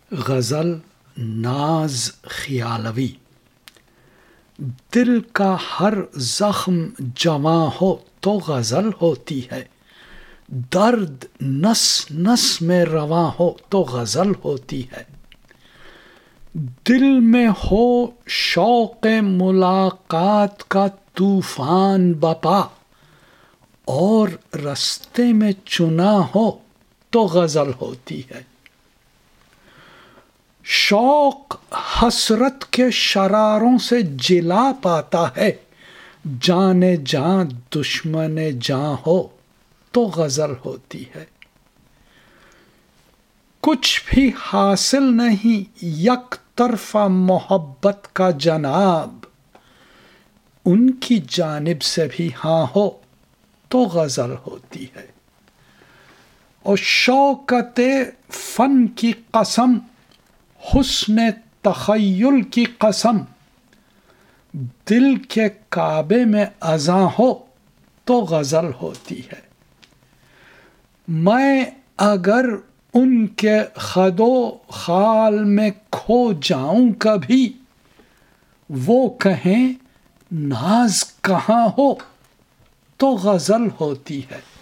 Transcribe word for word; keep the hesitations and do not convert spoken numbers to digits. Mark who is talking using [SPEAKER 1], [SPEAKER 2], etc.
[SPEAKER 1] غزل ناز خیالوی۔ دل کا ہر زخم جواں ہو تو غزل ہوتی ہے، درد نس نس میں رواں ہو تو غزل ہوتی ہے۔ دل میں ہو شوق ملاقات کا طوفان بپا، اور رستے میں چنا ہو تو غزل ہوتی ہے۔ شوق حسرت کے شراروں سے جلا پاتا ہے، جانے جاں دشمن جاں ہو تو غزل ہوتی ہے۔ کچھ بھی حاصل نہیں یک طرفہ محبت کا جناب، ان کی جانب سے بھی ہاں ہو تو غزل ہوتی ہے۔ اور شوکت فن کی قسم، حسن تخیل کی قسم، دل کے کعبے میں اذاں ہو تو غزل ہوتی ہے۔ میں اگر ان کے خد و خال میں کھو جاؤں کبھی، وہ کہیں ناز کہاں ہو تو غزل ہوتی ہے۔